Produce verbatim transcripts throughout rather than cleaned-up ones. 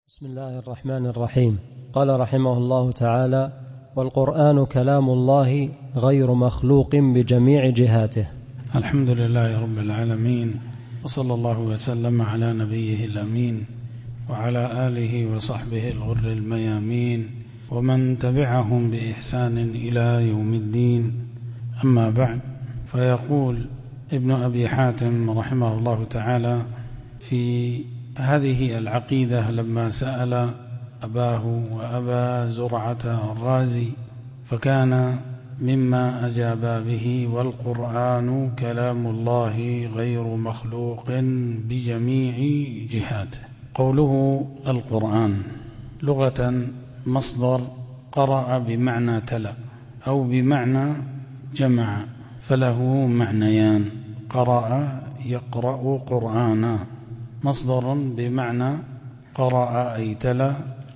بسم الله الرحمن الرحيم. قال رحمه الله تعالى: والقرآن كلام الله غير مخلوق بجميع جهاته. الحمد لله رب العالمين، وصلى الله وسلم على نبيه الأمين وعلى آله وصحبه الغر الميامين ومن تبعهم بإحسان إلى يوم الدين. أما بعد، فيقول ابن أبي حاتم رحمه الله تعالى في هذه العقيدة لما سأل أباه وأبا زرعة الرازي، فكان مما أجاب به: والقرآن كلام الله غير مخلوق بجميع جهاته. قوله القرآن لغة مصدر قرأ بمعنى تلا أو بمعنى جمع، فله معنيان: قرأ يقرأ قرآنا، مصدر بمعنى قرأ أي تلا،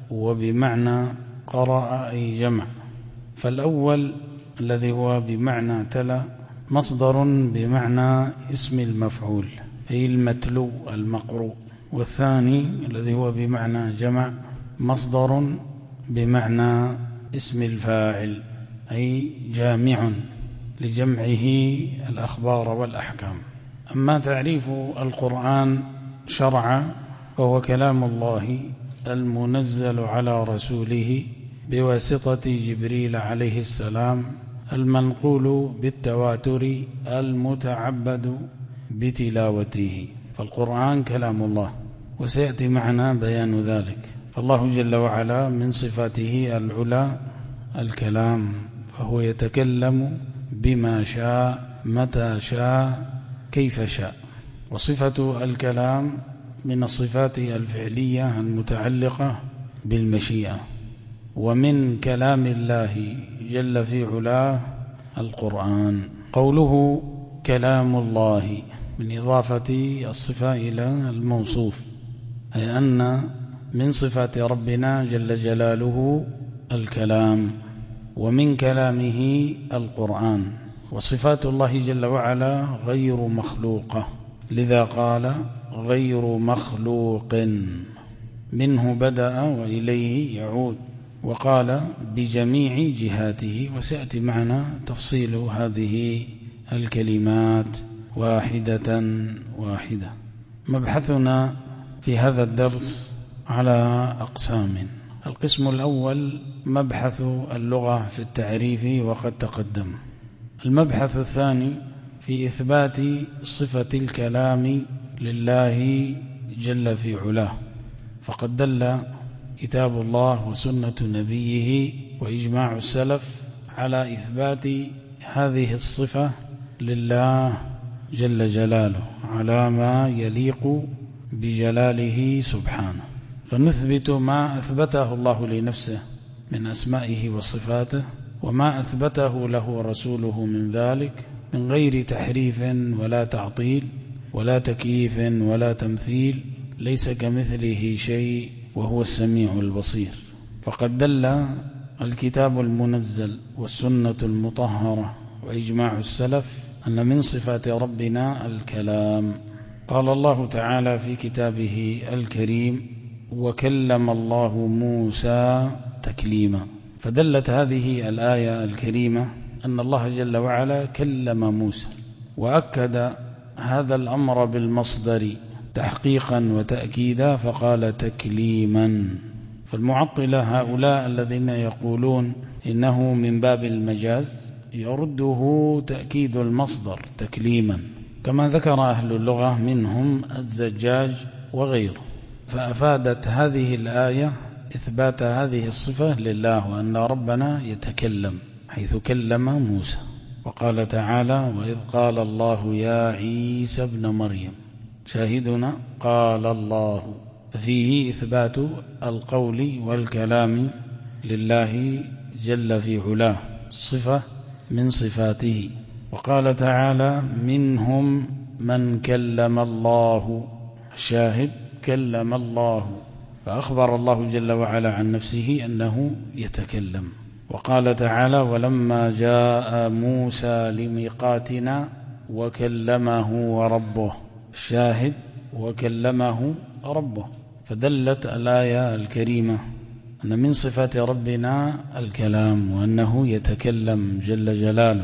وبمعنى قرأ أي جمع. فالأول الذي هو بمعنى تلا مصدر بمعنى اسم المفعول أي المتلو المقروء، والثاني الذي هو بمعنى جمع مصدر بمعنى اسم الفاعل أي جامع لجمعه الأخبار والأحكام. أما تعريف القرآن شرعا وهو كلام الله المنزل على رسوله بواسطة جبريل عليه السلام، المنقول بالتواتر المتعبد بتلاوته. فالقرآن كلام الله، وسيأتي معنا بيان ذلك. فالله جل وعلا من صفاته العلى الكلام، فهو يتكلم بما شاء متى شاء كيف شاء. وصفة الكلام من الصفات الفعلية المتعلقة بالمشيئة. ومن كلام الله جل في علاه القرآن. قوله كلام الله من إضافة الصفة إلى الموصوف، أي أن من صفات ربنا جل جلاله الكلام، ومن كلامه القرآن. وصفات الله جل وعلا غير مخلوقة، لذا قال غير مخلوق، منه بدأ وإليه يعود، وقال بجميع جهاته. وسيأتي معنا تفصيل هذه الكلمات واحدة واحدة. مبحثنا في هذا الدرس على أقسام. القسم الأول مبحث اللغة في التعريف وقد تقدم. المبحث الثاني في إثبات صفة الكلام لله جل في علاه، فقد دل كتاب الله وسنة نبيه وإجماع السلف على إثبات هذه الصفة لله جل جلاله على ما يليق بجلاله سبحانه. فنثبت ما أثبته الله لنفسه من أسمائه وصفاته، وما أثبته له رسوله من ذلك، من غير تحريف ولا تعطيل ولا تكييف ولا تمثيل. ليس كمثله شيء وهو السميع البصير. فقد دل الكتاب المنزل والسنة المطهرة وإجماع السلف أن من صفات ربنا الكلام. قال الله تعالى في كتابه الكريم: وكلم الله موسى تكليما. فدلت هذه الآية الكريمة أن الله جل وعلا كلم موسى، وأكد هذا الأمر بالمصدر تحقيقا وتأكيدا، فقال تكليما. فالمعطلة هؤلاء الذين يقولون إنه من باب المجاز يرده تأكيد المصدر تكليما، كما ذكر أهل اللغة منهم الزجاج وغيره. فأفادت هذه الآية إثبات هذه الصفة لله، وأن ربنا يتكلم، حيث كلم موسى. وقال تعالى: وإذ قال الله يا عيسى ابن مريم. شاهدنا قال الله، ففيه إثبات القول والكلام لله جل في علاه، صفة من صفاته. وقال تعالى: منهم من كلم الله. الشاهد كلم الله، فأخبر الله جل وعلا عن نفسه أنه يتكلم. وقال تعالى: ولما جاء موسى لميقاتنا وكلمه ربه. الشاهد وكلمه ربه، فدلت الآية الكريمة أن من صفات ربنا الكلام، وأنه يتكلم جل جلاله،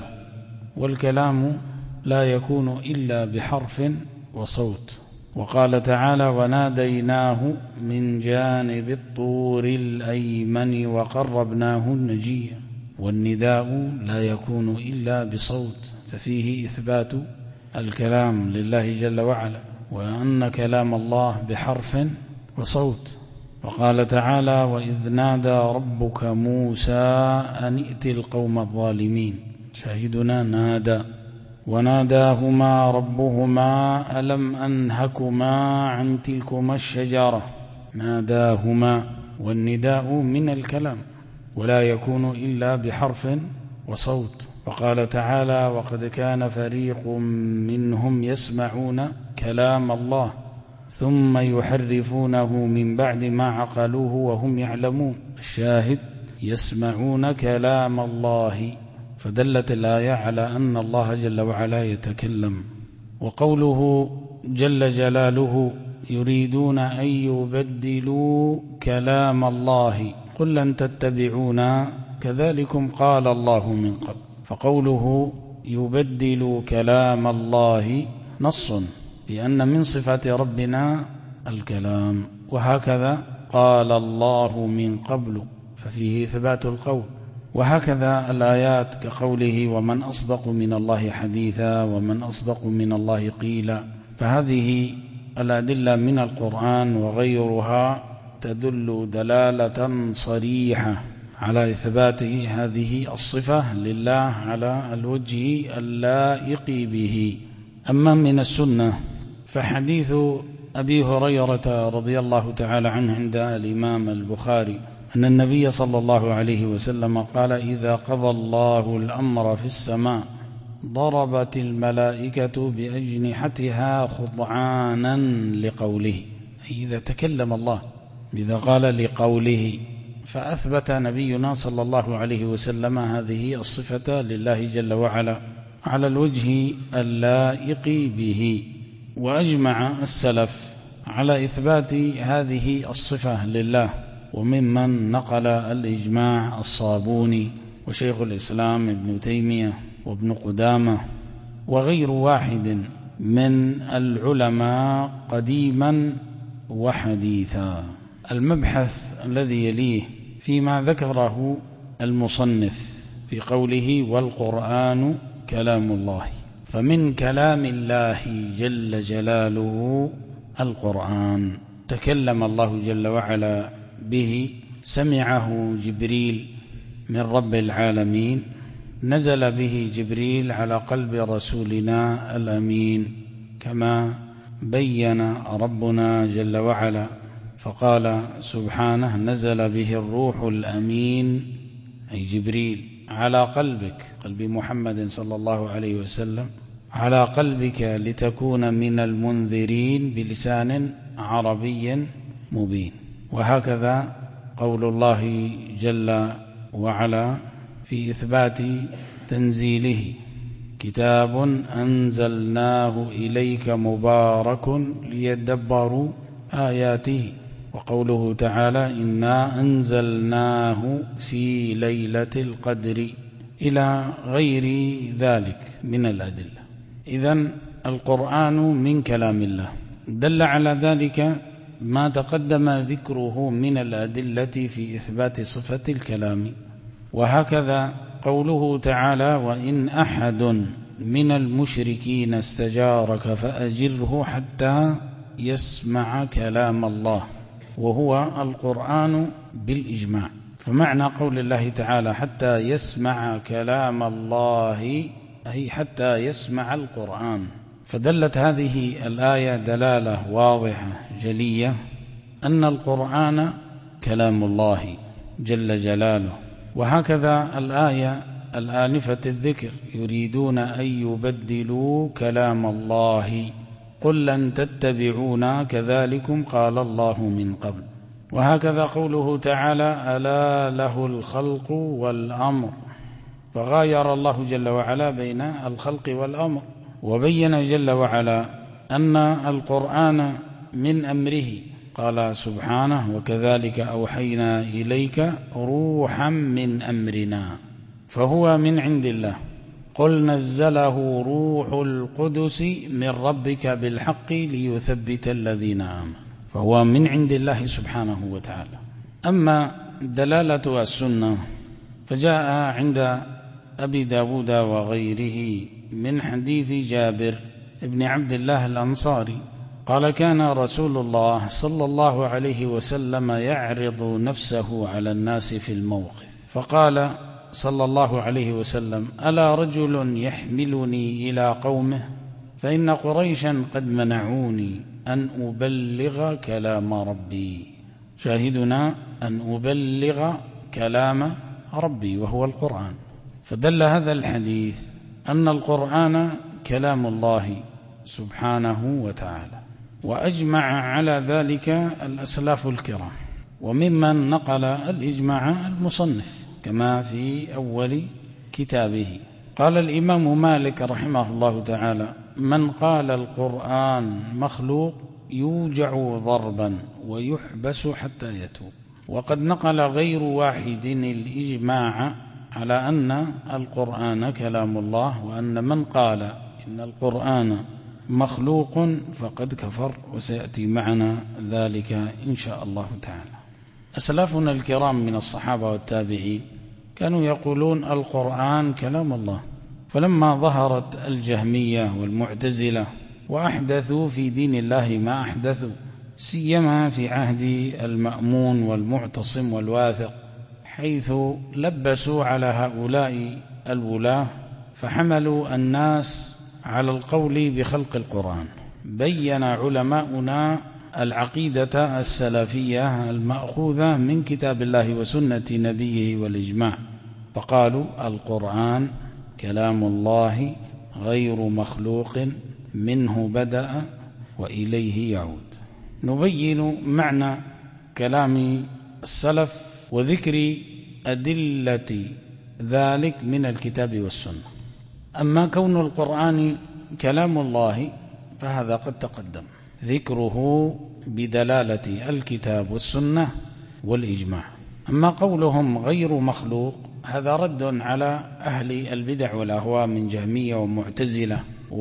والكلام لا يكون إلا بحرف وصوت. وقال تعالى: وناديناه من جانب الطور الأيمن وقربناه نجيا. والنداء لا يكون إلا بصوت، ففيه إثبات الكلام لله جل وعلا، وأن كلام الله بحرف وصوت. وقال تعالى: وإذ نادى ربك موسى أن ائت القوم الظالمين. شاهدنا نادى. وناداهما ربهما ألم أنهكما عن تلكما الشجرة. ناداهما، والنداء من الكلام ولا يكون إلا بحرف وصوت. وقال تعالى: وقد كان فريق منهم يسمعون كلام الله ثم يحرفونه من بعد ما عقلوه وهم يعلمون. الشاهد: يسمعون كلام الله. فدلت الآية على أن الله جل وعلا يتكلم. وقوله جل جلاله: يريدون أن يبدلوا كلام الله قل لن تتبعونا كذلكم قال الله من قبل. فقوله يبدل كلام الله نص لأن من صفات ربنا الكلام، وهكذا قال الله من قبل ففيه إثبات القول. وهكذا الآيات كقوله: ومن أصدق من الله حديثا ومن أصدق من الله قيلا. فهذه الأدلة من القرآن وغيرها تدل دلالة صريحة على إثبات هذه الصفة لله على الوجه اللائق به. أما من السنة فحديث أبي هريرة رضي الله تعالى عنه عند الإمام البخاري أن النبي صلى الله عليه وسلم قال: إذا قضى الله الأمر في السماء ضربت الملائكة بأجنحتها خضعانا لقوله. إذا تكلم الله، إذا قال لقوله، فأثبت نبينا صلى الله عليه وسلم هذه الصفة لله جل وعلا على الوجه اللائق به. وأجمع السلف على إثبات هذه الصفة لله، وممن نقل الإجماع الصابوني وشيخ الإسلام ابن تيمية وابن قدامة وغير واحد من العلماء قديما وحديثا. المبحث الذي يليه فيما ذكره المصنف في قوله: والقرآن كلام الله. فمن كلام الله جل جلاله القرآن، تكلم الله جل وعلا به، سمعه جبريل من رب العالمين، نزل به جبريل على قلب رسولنا الأمين، كما بين ربنا جل وعلا فقال سبحانه: نزل به الروح الأمين، أي جبريل، على قلبك، قلب محمد صلى الله عليه وسلم، على قلبك لتكون من المنذرين بلسان عربي مبين. وهكذا قول الله جل وعلا في إثبات تنزيله: كتاب أنزلناه إليك مبارك ليدبروا آياته. وقوله تعالى: إنا أنزلناه في ليلة القدر، إلى غير ذلك من الأدلة. إذن القرآن من كلام الله، دل على ذلك ما تقدم ذكره من الأدلة في إثبات صفة الكلام. وهكذا قوله تعالى: وإن أحد من المشركين استجارك فأجره حتى يسمع كلام الله، وهو القرآن بالإجماع. فمعنى قول الله تعالى: حتى يسمع كلام الله، أي حتى يسمع القرآن. فدلت هذه الآية دلالة واضحة جلية أن القرآن كلام الله جل جلاله. وهكذا الآية الآنفة الذكر: يريدون أن يبدلوا كلام الله قل لن تتبعونا كذلكم قال الله من قبل. وهكذا قوله تعالى: ألا له الخلق والأمر. فغاير الله جل وعلا بين الخلق والأمر، وبين جل وعلا أن القرآن من أمره قال سبحانه وكذلك أوحينا إليك روحا من أمرنا، فهو من عند الله. قل نزله روح القدس من ربك بالحق ليثبت الذين آمنوا، فهو من عند الله سبحانه وتعالى. أما دلالة السنة فجاء عند أبي داود وغيره من حديث جابر ابن عبد الله الأنصاري قال كان رسول الله صلى الله عليه وسلم يعرض نفسه على الناس في الموقف، فقال صلى الله عليه وسلم ألا رجل يحملني إلى قومه فإن قريشا قد منعوني أن أبلغ كلام ربي. شاهدنا أن أبلغ كلام ربي وهو القرآن. فدل هذا الحديث أن القرآن كلام الله سبحانه وتعالى، وأجمع على ذلك الأسلاف الكرام، وممن نقل الإجماع المصنف كما في أول كتابه. قال الإمام مالك رحمه الله تعالى من قال القرآن مخلوق يوجع ضربا ويحبس حتى يتوب. وقد نقل غير واحد الإجماع على أن القرآن كلام الله، وأن من قال إن القرآن مخلوق فقد كفر، وسيأتي معنا ذلك إن شاء الله تعالى. أسلافنا الكرام من الصحابة والتابعين كانوا يقولون القرآن كلام الله، فلما ظهرت الجهمية والمعتزلة وأحدثوا في دين الله ما أحدثوا، سيما في عهد المأمون والمعتصم والواثق، حيث لبسوا على هؤلاء الولاة فحملوا الناس على القول بخلق القرآن. بين علماؤنا العقيدة السلفية المأخوذة من كتاب الله وسنة نبيه والإجماع، فقالوا القرآن كلام الله غير مخلوق منه بدأ وإليه يعود. نبين معنى كلام السلف وذكر أدلة ذلك من الكتاب والسنة. أما كون القرآن كلام الله فهذا قد تقدم ذكره بدلالة الكتاب والسنة والإجماع. أما قولهم غير مخلوق هذا رد على أهل البدع والأهواء من جهمية ومعتزلة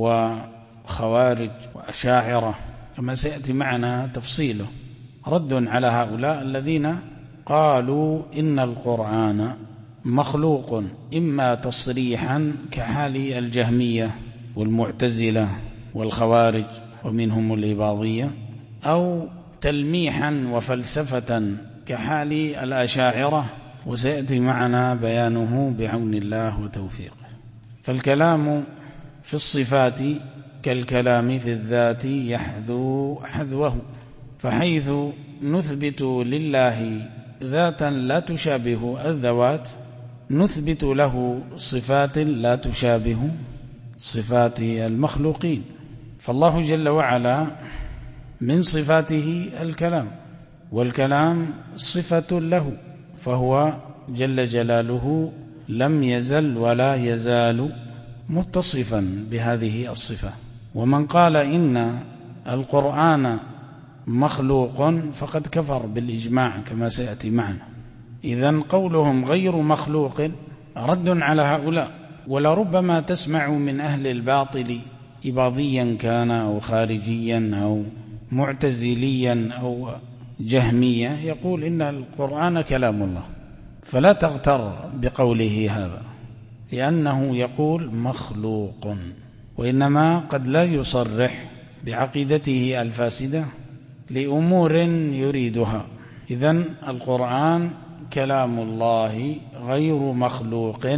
وخوارج وأشاعرة، كما سيأتي معنا تفصيله، رد على هؤلاء الذين قالوا إن القرآن مخلوق إما تصريحا كحال الجهمية والمعتزلة والخوارج ومنهم الإباضية، أو تلميحا وفلسفة كحال الأشاعرة، وسيأتي معنا بيانه بعون الله وتوفيقه. فالكلام في الصفات كالكلام في الذات يحذو حذوه، فحيث نثبت لله ذاتا لا تشابه الذوات نثبت له صفات لا تشابه صفات المخلوقين. فالله جل وعلا من صفاته الكلام، والكلام صفة له، فهو جل جلاله لم يزل ولا يزال متصفا بهذه الصفة. ومن قال إن القرآن مخلوق فقد كفر بالإجماع كما سيأتي معنا. إذن قولهم غير مخلوق رد على هؤلاء. ولربما تسمع من أهل الباطل إباضيا كان أو خارجيا أو معتزليا أو جهمية يقول إن القرآن كلام الله، فلا تغتر بقوله هذا، لأنه يقول مخلوق، وإنما قد لا يصرح بعقيدته الفاسدة لأمور يريدها. إذن القرآن كلام الله غير مخلوق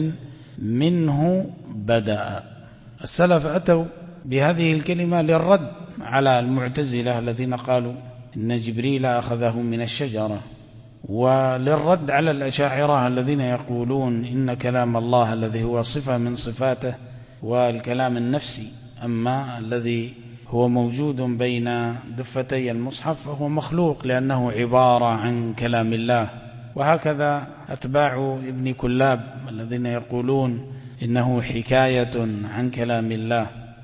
منه بدأ. السلف أتوا بهذه الكلمة للرد على المعتزلة الذين قالوا إن جبريل أخذه من الشجرة، وللرد على الأشاعرة الذين يقولون إن كلام الله الذي هو صفة من صفاته والكلام النفسي، أما الذي هو موجود بين دفتي المصحف فهو مخلوق لأنه عبارة عن كلام الله. وهكذا أتباع ابن كلاب الذين يقولون إنه حكاية عن كلام الله،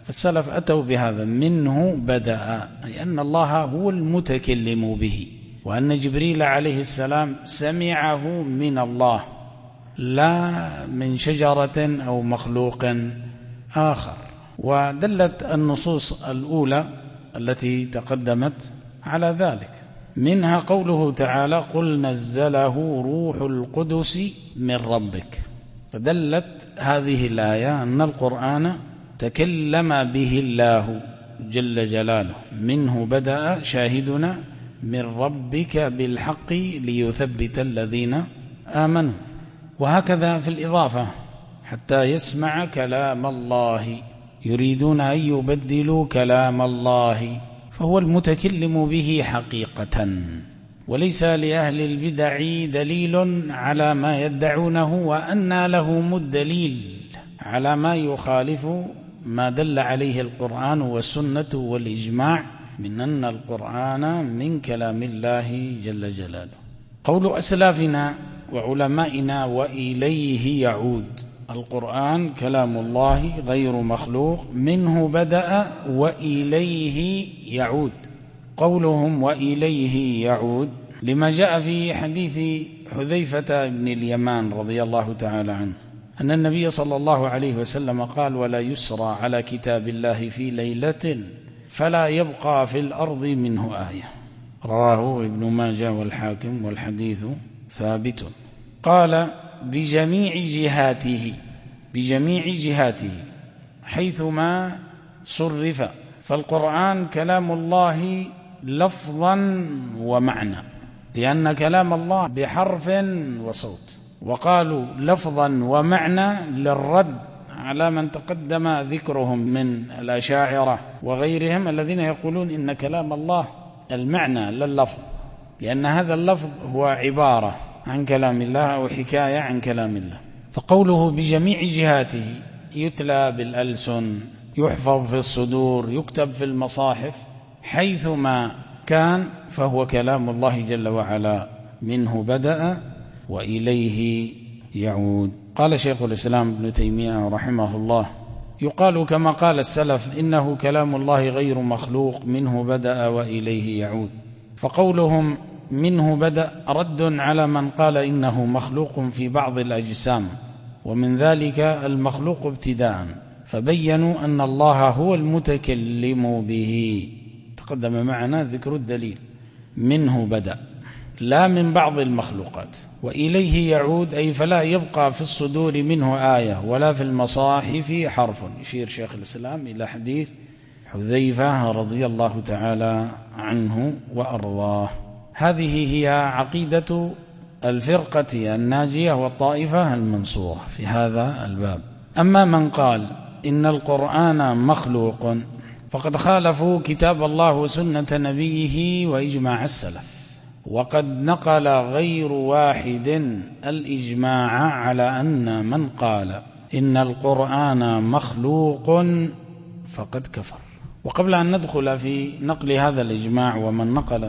فالسلف أتوا بهذا منه بدأ، أي أن الله هو المتكلم به، وأن جبريل عليه السلام سمعه من الله لا من شجرة أو مخلوق آخر. ودلت النصوص الأولى التي تقدمت على ذلك، منها قوله تعالى قل نزله روح القدس من ربك، فدلت هذه الآية أن القرآن تكلم به الله جل جلاله، منه بدأ شاهدنا من ربك بالحق ليثبت الذين آمنوا. وهكذا في الإضافة حتى يسمع كلام الله، يريدون أن يبدلوا كلام الله، فهو المتكلم به حقيقة، وليس لأهل البدع دليل على ما يدعونه، وأن لهم الدليل على ما يخالف ما دل عليه القرآن والسنة والإجماع من أن القرآن من كلام الله جل جلاله. قول أسلافنا وعلمائنا وإليه يعود، القرآن كلام الله غير مخلوق، منه بدأ وإليه يعود. قولهم وإليه يعود لما جاء في حديث حذيفة بن اليمان رضي الله تعالى عنه أن النبي صلى الله عليه وسلم قال ولا يسرى على كتاب الله في ليلة فلا يبقى في الأرض منه آية، رواه ابن ماجه والحاكم والحديث ثابت. قال بجميع جهاته، بجميع جهاته حيثما صرف، فالقرآن كلام الله لفظا ومعنى، لأن كلام الله بحرف وصوت، وقالوا لفظا ومعنى للرد على من تقدم ذكرهم من الأشاعرة وغيرهم الذين يقولون إن كلام الله المعنى لللفظ، لأن هذا اللفظ هو عبارة عن كلام الله أو حكاية عن كلام الله. فقوله بجميع جهاته يتلى بالألسن، يحفظ في الصدور، يكتب في المصاحف، حيثما كان فهو كلام الله جل وعلا، منه بدأ وإليه يعود. قال شيخ الإسلام ابن تيمية رحمه الله يقال كما قال السلف إنه كلام الله غير مخلوق، منه بدأ وإليه يعود. فقولهم منه بدأ رد على من قال إنه مخلوق في بعض الأجسام، ومن ذلك المخلوق ابتداء، فبينوا أن الله هو المتكلم به، تقدم معنا ذكر الدليل، منه بدأ لا من بعض المخلوقات. وإليه يعود أي فلا يبقى في الصدور منه آية ولا في المصاحف حرف، يشير شيخ الإسلام إلى حديث حذيفة رضي الله تعالى عنه وأرضاه. هذه هي عقيدة الفرقة الناجية والطائفة المنصورة في هذا الباب. أما من قال إن القرآن مخلوق فقد خالفوا كتاب الله وسنة نبيه وإجماع السلف، وقد نقل غير واحد الإجماع على أن من قال إن القرآن مخلوق فقد كفر. وقبل أن ندخل في نقل هذا الإجماع ومن نقله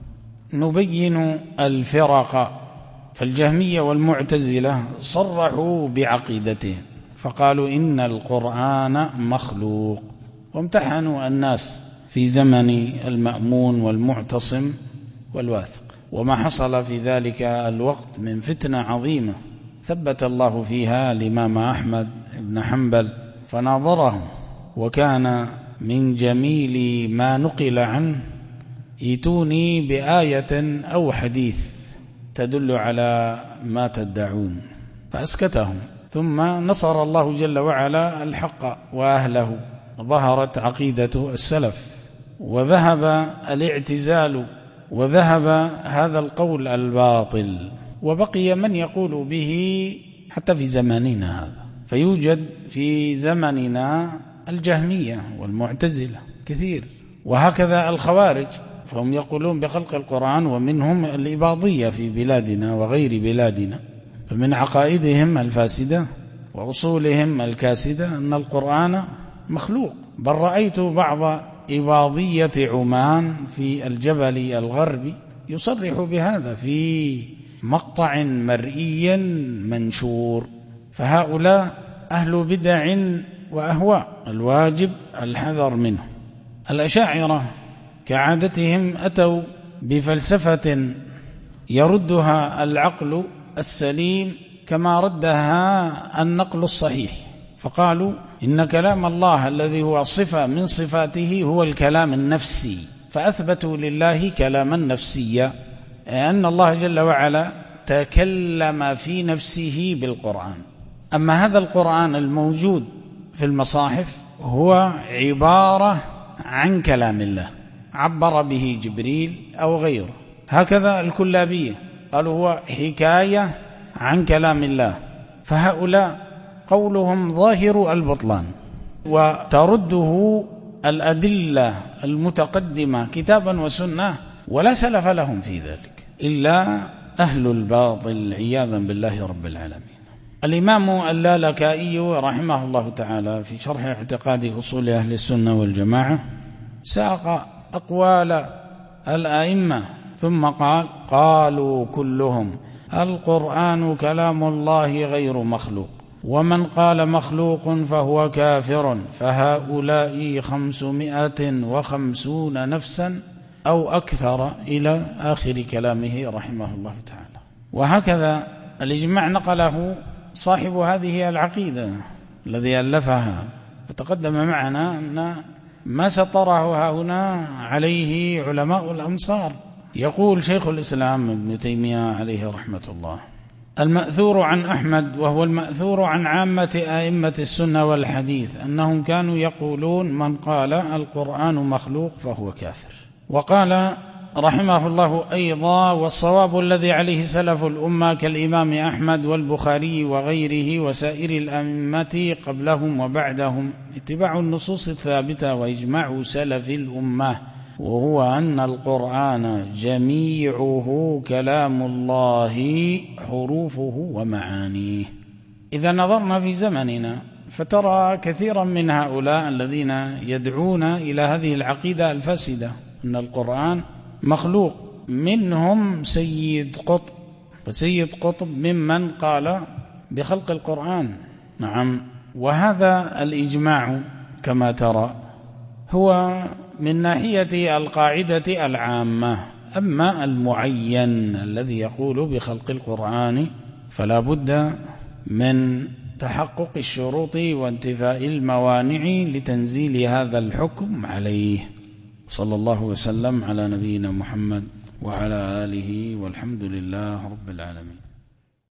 نبين الفرق. فالجهمية والمعتزلة صرحوا بعقيدتهم فقالوا إن القرآن مخلوق، وامتحنوا الناس في زمن المأمون والمعتصم والواثق، وما حصل في ذلك الوقت من فتنة عظيمة ثبت الله فيها الإمام أحمد بن حنبل فناظره، وكان من جميل ما نقل عنه ائتوني بآية أو حديث تدل على ما تدعون، فأسكتهم. ثم نصر الله جل وعلا الحق وأهله، ظهرت عقيدة السلف وذهب الاعتزال وذهب هذا القول الباطل، وبقي من يقول به حتى في زماننا هذا. فيوجد في زمننا الجهمية والمعتزلة كثير، وهكذا الخوارج، فهم يقولون بخلق القرآن، ومنهم الإباضية في بلادنا وغير بلادنا. فمن عقائدهم الفاسدة وأصولهم الكاسدة أن القرآن مخلوق. بل رأيت بعض إباضية عمان في الجبل الغربي يصرح بهذا في مقطع مرئي منشور. فهؤلاء أهل بدع وأهواء، الواجب الحذر منه. الأشاعرة كعادتهم أتوا بفلسفة يردها العقل السليم كما ردها النقل الصحيح، فقالوا إن كلام الله الذي هو صفة من صفاته هو الكلام النفسي، فأثبتوا لله كلاما نفسيا، أن الله جل وعلا تكلم في نفسه بالقرآن. أما هذا القرآن الموجود في المصاحف هو عبارة عن كلام الله عبر به جبريل أو غيره، هكذا الكلابية قالوا هو حكاية عن كلام الله، فهؤلاء قولهم ظاهر البطلان، وترده الأدلة المتقدمة كتابا وسنة، ولا سلف لهم في ذلك إلا أهل الباطل عياذا بالله رب العالمين. الإمام اللالكائي رحمه الله تعالى في شرح اعتقاد أصول أهل السنة والجماعة ساق أقوال الأئمة ثم قال: قالوا كلهم القرآن كلام الله غير مخلوق، ومن قال مخلوق فهو كافر، فهؤلاء خمسمائة وخمسون نفسا أو أكثر، إلى آخر كلامه رحمه الله تعالى. وهكذا الإجماع نقله صاحب هذه العقيدة الذي ألفها، فتقدم معنا أن ما سطره هنا عليه علماء الأمصار. يقول شيخ الإسلام ابن تيمية عليه رحمة الله: المأثور عن أحمد، وهو المأثور عن عامة أئمة السنة والحديث، أنهم كانوا يقولون من قال القرآن مخلوق فهو كافر. وقال رحمه الله أيضا: والصواب الذي عليه سلف الأمة كالإمام أحمد والبخاري وغيره وسائر الأئمة قبلهم وبعدهم اتباع النصوص الثابتة وإجماع سلف الأمة، وهو أن القرآن جميعه كلام الله حروفه ومعانيه. إذا نظرنا في زمننا فترى كثيرا من هؤلاء الذين يدعون إلى هذه العقيدة الفاسدة أن القرآن مخلوق، منهم سيد قطب، فسيد قطب ممن قال بخلق القرآن. نعم، وهذا الإجماع كما ترى هو من ناحية القاعدة العامة، أما المعين الذي يقول بخلق القرآن فلا بد من تحقق الشروط وانتفاء الموانع لتنزيل هذا الحكم عليه. صلى الله وسلم على نبينا محمد وعلى آله، والحمد لله رب العالمين.